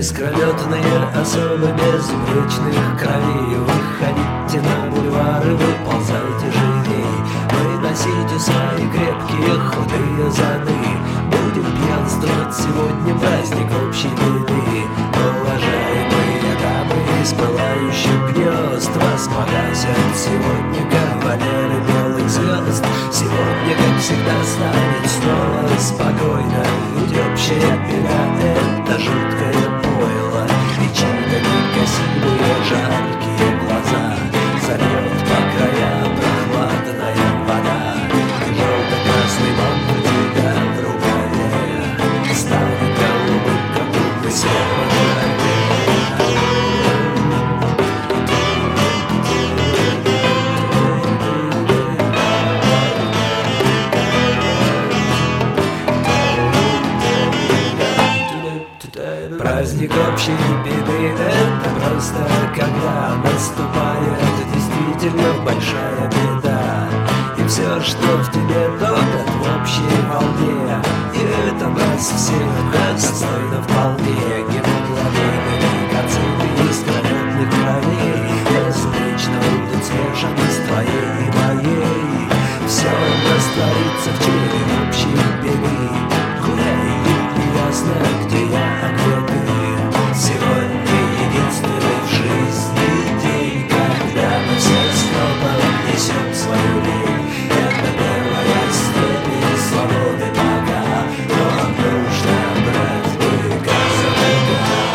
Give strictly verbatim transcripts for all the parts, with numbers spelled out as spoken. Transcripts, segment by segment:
Искрометные особы безупречных кровей, выходите на бульвары, выползайте живей. Выносите свои крепкие худые зады, будем пьянствовать сегодня, праздник общей беды. Уважаемые дамы из пылающих гнезд, вас погасят сегодня кавалеры белых звезд. Сегодня, как всегда, станет снова спокойно, ведь общая беда — это жуткое пойло. И чьи-то некрасивые жаркие глаза зальет по краям прохладная вода. Желто-красный бант у тебя в рукаве станет голубым, как будто серого журавля. Праздник общей беды — это просто когда наступает действительно большая беда. И все, что в тебе, топят в общей волне, и это нас всех достойно вполне. Гемоглобины, кацины, искрометных кровей безупречно будут смешаны с твоей и моей. Все растворится в череде общей беды. Гуляй, и ясно, где я, а где ты. Сегодня единственный в жизни день, когда мы все скопом несем свою лень. Это первая степень свободы пока, но нужно брать быка за быка.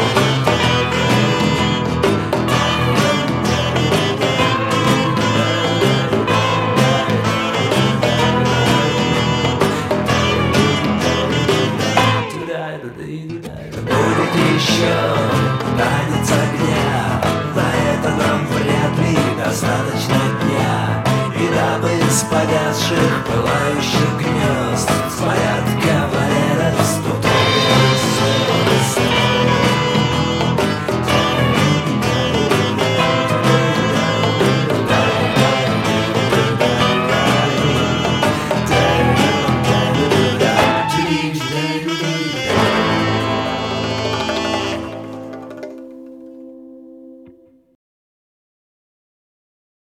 Будет еще танец огня, на это нам вряд ли достаточно дня. И дабы из погасших пылающих